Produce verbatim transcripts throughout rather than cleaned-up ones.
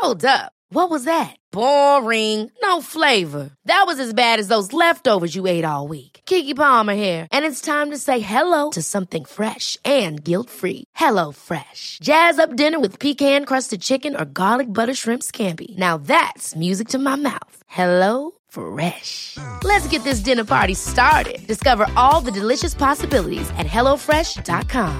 Hold up. What was that? Boring. No flavor. That was as bad as those leftovers you ate all week. Keke Palmer here, and it's time to say hello to something fresh and guilt-free. Hello Fresh. Jazz up dinner with pecan-crusted chicken or garlic butter shrimp scampi. Now that's music to my mouth. Hello Fresh. Let's get this dinner party started. Discover all the delicious possibilities at hello fresh dot com.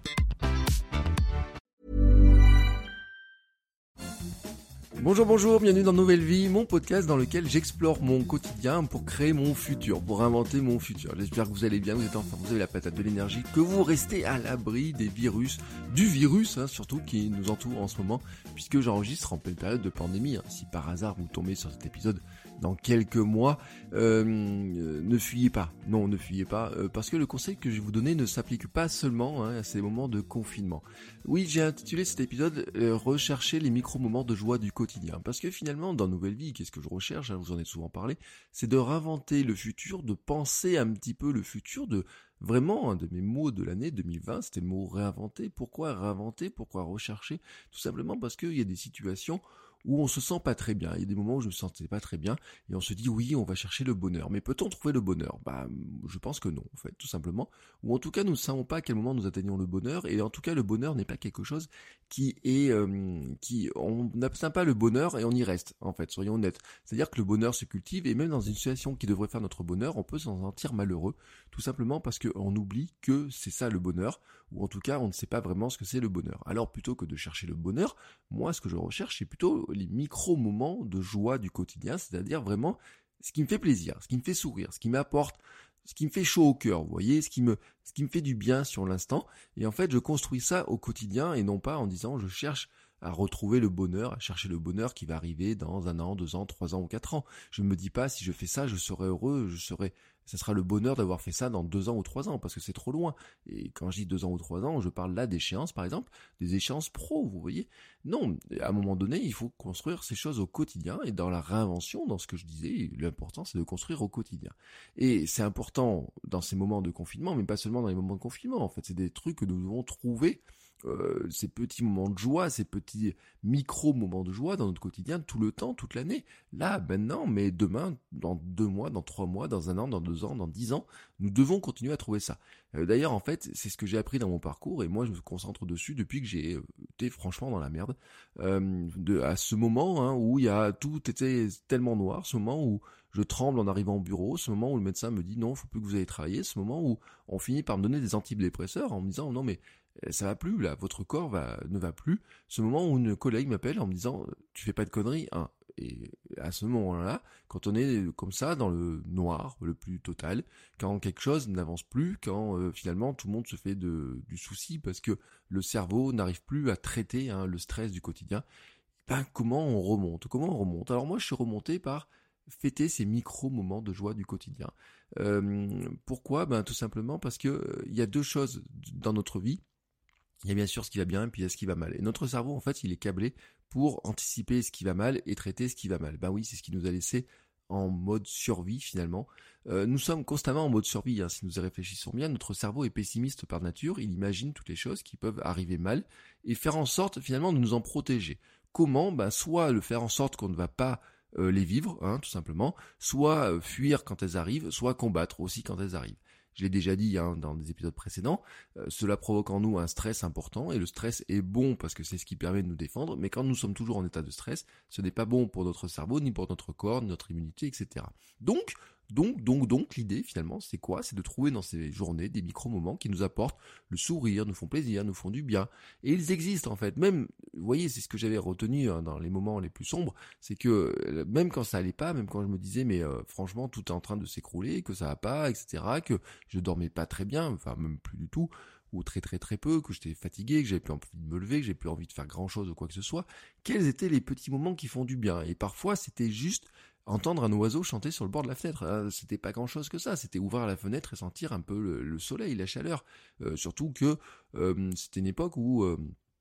Bonjour, bonjour, bienvenue dans Nouvelle Vie, mon podcast dans lequel j'explore mon quotidien pour créer mon futur, pour inventer mon futur. J'espère que vous allez bien, vous êtes en forme, vous avez la patate, de l'énergie, que vous restez à l'abri des virus, du virus hein, surtout qui nous entoure en ce moment, puisque j'enregistre en pleine période de pandémie. Hein. Si par hasard vous tombez sur cet épisode dans quelques mois, euh, euh, ne fuyez pas, non ne fuyez pas, euh, parce que le conseil que je vais vous donner ne s'applique pas seulement hein, à ces moments de confinement. Oui, j'ai intitulé cet épisode euh, « Rechercher les micro-moments de joie du quotidien », parce que finalement, dans Nouvelle Vie, qu'est-ce que je recherche, hein, vous en avez souvent parlé, c'est de réinventer le futur, de penser un petit peu le futur, de vraiment, un de mes mots de l'année deux mille vingt, c'était le mot « réinventer ». Pourquoi réinventer ? Pourquoi rechercher ? Tout simplement parce qu'il y a des situations où on se sent pas très bien. Il y a des moments où je me sentais pas très bien et on se dit oui, on va chercher le bonheur. Mais peut-on trouver le bonheur ? Bah, je pense que non, en fait, tout simplement. Ou en tout cas, nous ne savons pas à quel moment nous atteignons le bonheur. Et en tout cas, le bonheur n'est pas quelque chose qui est, euh, qui, on n'obtient pas le bonheur et on y reste, en fait, soyons honnêtes. C'est-à-dire que le bonheur se cultive et même dans une situation qui devrait faire notre bonheur, on peut s'en sentir malheureux, tout simplement parce qu'on oublie que c'est ça le bonheur, ou en tout cas, on ne sait pas vraiment ce que c'est le bonheur. Alors, plutôt que de chercher le bonheur, moi, ce que je recherche, c'est plutôt les micro-moments de joie du quotidien, c'est-à-dire vraiment ce qui me fait plaisir, ce qui me fait sourire, ce qui m'apporte, ce qui me fait chaud au cœur, vous voyez, ce qui me, ce qui me fait du bien sur l'instant. Et en fait, je construis ça au quotidien et non pas en disant je cherche à retrouver le bonheur, à chercher le bonheur qui va arriver dans un an, deux ans, trois ans ou quatre ans. Je ne me dis pas si je fais ça, je serai heureux, je serai, ça sera le bonheur d'avoir fait ça dans deux ans ou trois ans parce que c'est trop loin. Et quand je dis deux ans ou trois ans, je parle là d'échéances, par exemple, des échéances pro, vous voyez. Non, à un moment donné, il faut construire ces choses au quotidien et dans la réinvention, dans ce que je disais, l'important c'est de construire au quotidien. Et c'est important dans ces moments de confinement, mais pas seulement dans les moments de confinement, en fait, c'est des trucs que nous devons trouver. Euh, ces petits moments de joie, ces petits micro-moments de joie dans notre quotidien, tout le temps, toute l'année. Là, maintenant, mais demain, dans deux mois, dans trois mois, dans un an, dans deux ans, dans dix ans, nous devons continuer à trouver ça. Euh, d'ailleurs, en fait, c'est ce que j'ai appris dans mon parcours et moi, je me concentre dessus depuis que j'ai été franchement dans la merde. Euh, de, à ce moment hein, où il y a tout était tellement noir, ce moment où je tremble en arrivant au bureau, ce moment où le médecin me dit non, faut plus que vous allez travailler, ce moment où on finit par me donner des antidépresseurs en me disant non mais ça va plus là, votre corps va, ne va plus. Ce moment où une collègue m'appelle en me disant tu fais pas de conneries hein. Et à ce moment-là, quand on est comme ça dans le noir le plus total, quand quelque chose n'avance plus, quand euh, finalement tout le monde se fait de, du souci parce que le cerveau n'arrive plus à traiter hein, le stress du quotidien, ben comment on remonte ? Comment on remonte ? Alors moi je suis remonté par fêter ces micro-moments de joie du quotidien. Euh, pourquoi ? Ben tout simplement parce que euh, il y a deux choses dans notre vie. Il y a bien sûr ce qui va bien et puis il y a ce qui va mal. Et notre cerveau, en fait, il est câblé pour anticiper ce qui va mal et traiter ce qui va mal. Ben oui, c'est ce qui nous a laissé en mode survie finalement. Euh, nous sommes constamment en mode survie, hein, si nous y réfléchissons bien. Notre cerveau est pessimiste par nature, il imagine toutes les choses qui peuvent arriver mal et faire en sorte finalement de nous en protéger. Comment ? Ben soit le faire en sorte qu'on ne va pas euh, les vivre, hein, tout simplement, soit euh, fuir quand elles arrivent, soit combattre aussi quand elles arrivent. Je l'ai déjà dit hein, dans des épisodes précédents, euh, cela provoque en nous un stress important, et le stress est bon parce que c'est ce qui permet de nous défendre, mais quand nous sommes toujours en état de stress, ce n'est pas bon pour notre cerveau, ni pour notre corps, ni notre immunité, et cetera. Donc, donc, donc, donc, l'idée finalement, c'est quoi ? C'est de trouver dans ces journées des micro-moments qui nous apportent le sourire, nous font plaisir, nous font du bien. Et ils existent en fait, même, vous voyez, c'est ce que j'avais retenu hein, dans les moments les plus sombres, c'est que euh, même quand ça allait pas, même quand je me disais, mais euh, franchement, tout est en train de s'écrouler, que ça va pas, et cetera, que je dormais pas très bien, enfin même plus du tout, ou très très très peu, que j'étais fatigué, que j'avais plus envie de me lever, que j'avais plus envie de faire grand chose ou quoi que ce soit, quels étaient les petits moments qui font du bien ? Et parfois, c'était juste entendre un oiseau chanter sur le bord de la fenêtre, hein, c'était pas grand chose que ça, c'était ouvrir la fenêtre et sentir un peu le, le soleil, la chaleur, euh, surtout que euh, c'était une époque où euh,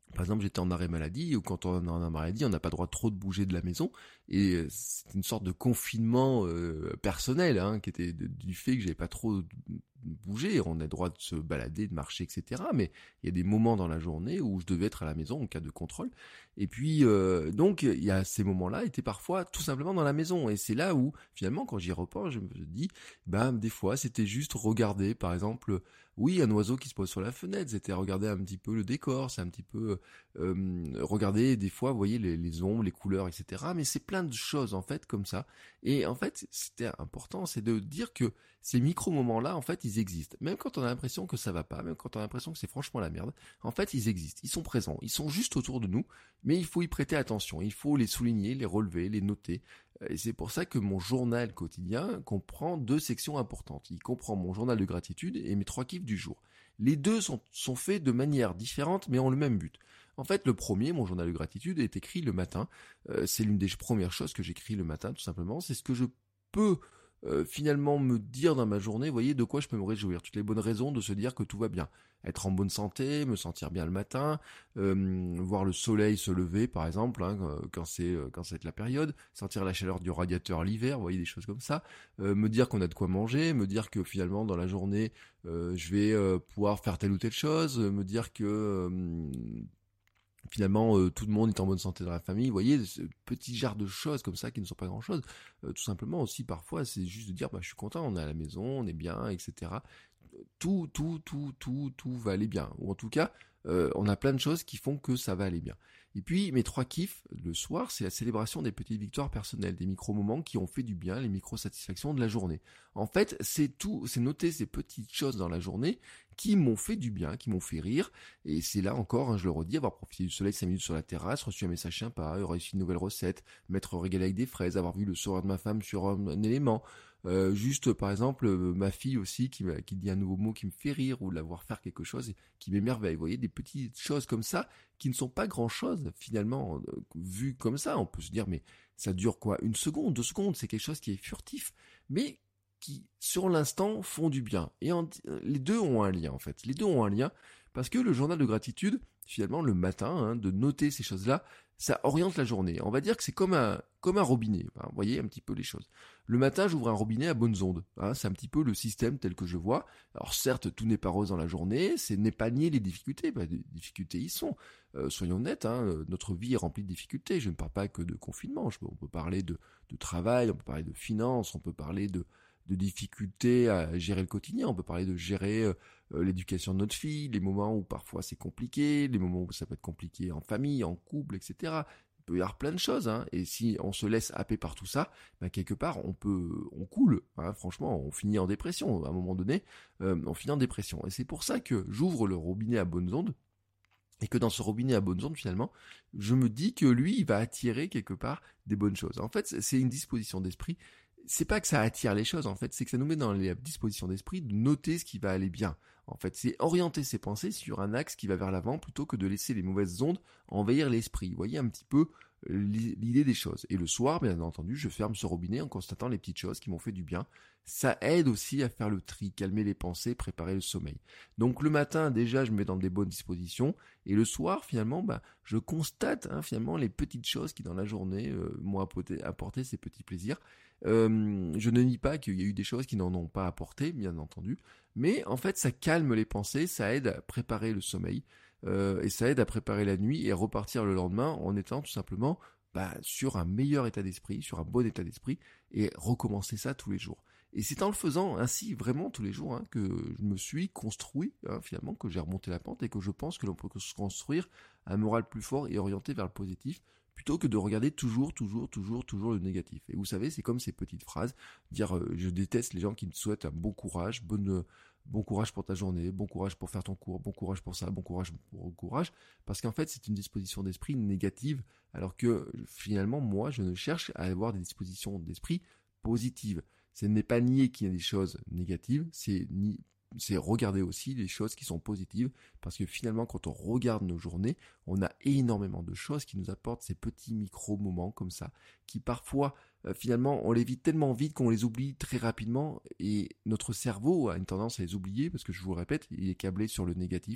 Par exemple, j'étais en arrêt maladie, ou quand on est en arrêt maladie, on n'a pas le droit trop de bouger de la maison, et c'est une sorte de confinement euh, personnel, hein, qui était de, du fait que j'avais pas trop bouger, on a le droit de se balader, de marcher, et cetera. Mais il y a des moments dans la journée où je devais être à la maison en cas de contrôle. Et puis, euh, donc, il y a ces moments-là, étaient parfois tout simplement dans la maison. Et c'est là où, finalement, quand j'y repense, je me dis, ben, des fois, c'était juste regarder, par exemple, oui, un oiseau qui se pose sur la fenêtre, c'était regarder un petit peu le décor, c'est un petit peu euh, regarder des fois, vous voyez, les, les ombres, les couleurs, et cetera. Mais c'est plein de choses, en fait, comme ça. Et en fait, c'était important, c'est de dire que ces micro-moments-là, en fait, ils existent. Même quand on a l'impression que ça va pas, même quand on a l'impression que c'est franchement la merde, en fait, ils existent, ils sont présents, ils sont juste autour de nous, mais il faut y prêter attention, il faut les souligner, les relever, les noter. Et c'est pour ça que mon journal quotidien comprend deux sections importantes. Il comprend mon journal de gratitude et mes trois kiffs du jour. Les deux sont, sont faits de manière différente, mais ont le même but. En fait, le premier, mon journal de gratitude, est écrit le matin. Euh, c'est l'une des premières choses que j'écris le matin, tout simplement. C'est ce que je peux Euh, finalement me dire dans ma journée, vous voyez, de quoi je peux me réjouir, toutes les bonnes raisons de se dire que tout va bien, être en bonne santé, me sentir bien le matin, euh, voir le soleil se lever par exemple, hein, quand c'est quand c'est la période, sentir la chaleur du radiateur l'hiver, vous voyez, des choses comme ça, euh, me dire qu'on a de quoi manger, me dire que finalement dans la journée euh, je vais euh, pouvoir faire telle ou telle chose, me dire que euh, finalement euh, tout le monde est en bonne santé dans la famille, vous voyez, ce petit genre de choses comme ça qui ne sont pas grand chose, euh, tout simplement aussi parfois c'est juste de dire bah je suis content, on est à la maison, on est bien, et cetera. Tout, tout, tout, tout, tout va aller bien, ou en tout cas euh, on a plein de choses qui font que ça va aller bien. Et puis mes trois kiffs le soir, c'est la célébration des petites victoires personnelles, des micro-moments qui ont fait du bien, les micro-satisfactions de la journée. En fait, c'est tout, c'est noter ces petites choses dans la journée qui m'ont fait du bien, qui m'ont fait rire, et c'est là encore, hein, je le redis, avoir profité du soleil cinq minutes sur la terrasse, reçu un message sympa, réussi une nouvelle recette, m'être régalé avec des fraises, avoir vu le sourire de ma femme sur un, un élément, euh, juste par exemple euh, ma fille aussi qui, qui dit un nouveau mot qui me fait rire, ou l'avoir faire quelque chose qui m'émerveille, vous voyez, des petites choses comme ça, qui ne sont pas grand chose finalement, euh, vu comme ça, on peut se dire mais ça dure quoi, une seconde, deux secondes, c'est quelque chose qui est furtif, mais qui, sur l'instant, font du bien. Et en, les deux ont un lien, en fait. Les deux ont un lien, parce que le journal de gratitude, finalement, le matin, hein, de noter ces choses-là, ça oriente la journée. On va dire que c'est comme un, comme un robinet. Hein, vous voyez un petit peu les choses. Le matin, j'ouvre un robinet à bonnes ondes. Hein, c'est un petit peu le système tel que je vois. Alors certes, tout n'est pas rose dans la journée, c'est n'est pas nier les difficultés. Bah, les difficultés y sont. Euh, soyons honnêtes, hein, notre vie est remplie de difficultés. Je ne parle pas que de confinement. Je, on peut parler de, de travail, on peut parler de finances, on peut parler de de difficultés à gérer le quotidien, on peut parler de gérer euh, l'éducation de notre fille, les moments où parfois c'est compliqué, les moments où ça peut être compliqué en famille, en couple, et cetera. Il peut y avoir plein de choses, hein, et si on se laisse happer par tout ça, ben quelque part on peut, on coule, hein, franchement, on finit en dépression, à un moment donné, euh, on finit en dépression. Et c'est pour ça que j'ouvre le robinet à bonnes ondes, et que dans ce robinet à bonnes ondes, finalement, je me dis que lui, il va attirer quelque part des bonnes choses. En fait, c'est une disposition d'esprit. C'est pas que ça attire les choses, en fait, c'est que ça nous met dans les dispositions d'esprit de noter ce qui va aller bien. En fait, c'est orienter ses pensées sur un axe qui va vers l'avant plutôt que de laisser les mauvaises ondes envahir l'esprit. Vous voyez un petit peu l'idée des choses. Et le soir, bien entendu, je ferme ce robinet en constatant les petites choses qui m'ont fait du bien. Ça aide aussi à faire le tri, calmer les pensées, préparer le sommeil. Donc le matin, déjà, je me mets dans des bonnes dispositions. Et le soir, finalement, bah, je constate hein, finalement les petites choses qui, dans la journée, euh, m'ont apporté, apporté ces petits plaisirs. Euh, je ne nie pas qu'il y a eu des choses qui n'en ont pas apporté, bien entendu. Mais en fait, ça calme les pensées, ça aide à préparer le sommeil. Euh, et ça aide à préparer la nuit et repartir le lendemain en étant tout simplement bah, sur un meilleur état d'esprit, sur un bon état d'esprit, et recommencer ça tous les jours. Et c'est en le faisant ainsi vraiment tous les jours hein, que je me suis construit hein, finalement, que j'ai remonté la pente et que je pense que l'on peut se construire un moral plus fort et orienté vers le positif, plutôt que de regarder toujours, toujours, toujours, toujours le négatif. Et vous savez, c'est comme ces petites phrases, dire euh, je déteste les gens qui me souhaitent un bon courage, bonne... Bon courage pour ta journée, bon courage pour faire ton cours, bon courage pour ça, bon courage pour courage, parce qu'en fait c'est une disposition d'esprit négative, alors que finalement moi je ne cherche à avoir des dispositions d'esprit positives. Ce n'est pas nier qu'il y a des choses négatives, c'est ni c'est regarder aussi les choses qui sont positives, parce que finalement quand on regarde nos journées, on a énormément de choses qui nous apportent ces petits micro-moments comme ça, qui parfois euh, finalement on les vit tellement vite qu'on les oublie très rapidement, et notre cerveau a une tendance à les oublier, parce que je vous le répète, il est câblé sur le négatif,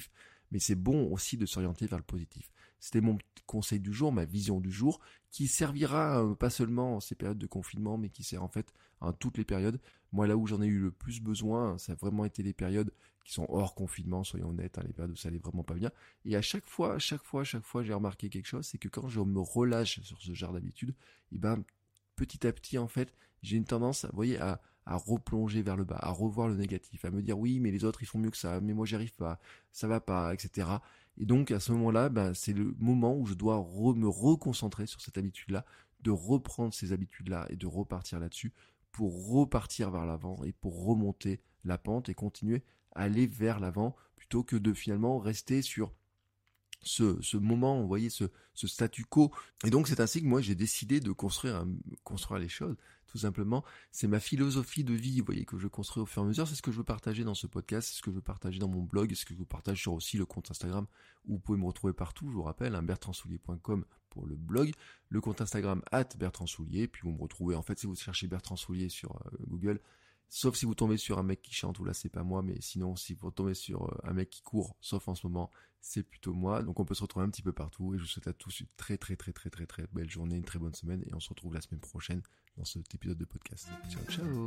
mais c'est bon aussi de s'orienter vers le positif. C'était mon conseil du jour, ma vision du jour, qui servira euh, pas seulement en ces périodes de confinement, mais qui sert en fait à toutes les périodes. Moi, là où j'en ai eu le plus besoin, ça a vraiment été les périodes qui sont hors confinement, soyons honnêtes, hein, les périodes où ça allait vraiment pas bien. Et à chaque fois, à chaque fois, à chaque fois, j'ai remarqué quelque chose, c'est que quand je me relâche sur ce genre d'habitude, et ben petit à petit, en fait, j'ai une tendance, vous voyez, à, à replonger vers le bas, à revoir le négatif, à me dire oui, mais les autres ils font mieux que ça, mais moi j'y arrive pas, ça va pas, et cetera. Et donc à ce moment-là, ben, c'est le moment où je dois re- me reconcentrer sur cette habitude-là, de reprendre ces habitudes-là et de repartir là-dessus pour repartir vers l'avant et pour remonter la pente et continuer à aller vers l'avant plutôt que de finalement rester sur ce, ce moment, vous voyez, ce, ce statu quo. Et donc c'est ainsi que moi j'ai décidé de construire, un, construire les choses, tout simplement. C'est ma philosophie de vie, vous voyez, que je construis au fur et à mesure. C'est ce que je veux partager dans ce podcast, c'est ce que je veux partager dans mon blog, c'est ce que je veux partager sur aussi le compte Instagram, où vous pouvez me retrouver partout, je vous rappelle, hein, bertrand soulier point com pour le blog, le compte Instagram arobase bertrand soulier, puis vous me retrouvez, en fait, si vous cherchez Bertrand Soulier sur euh, Google, sauf si vous tombez sur un mec qui chante, ou là c'est pas moi, mais sinon si vous tombez sur euh, un mec qui court, sauf en ce moment, c'est plutôt moi. Donc on peut se retrouver un petit peu partout, et je vous souhaite à tous une très très très très très très belle journée, une très bonne semaine, et on se retrouve la semaine prochaine dans cet épisode de podcast. Ciao ciao.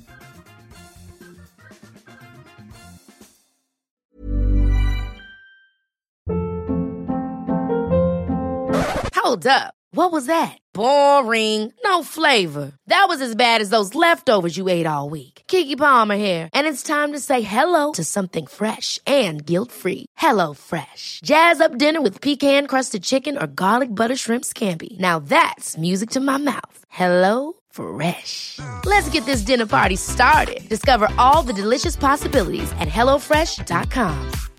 Hold up. What was that? Boring. No flavor. That was as bad as those leftovers you ate all week. Keke Palmer here, and it's time to say hello to something fresh and guilt-free. Hello Fresh. Jazz up dinner with pecan-crusted chicken or garlic butter shrimp scampi. Now that's music to my mouth. Hello Fresh. Let's get this dinner party started. Discover all the delicious possibilities at hello fresh dot com.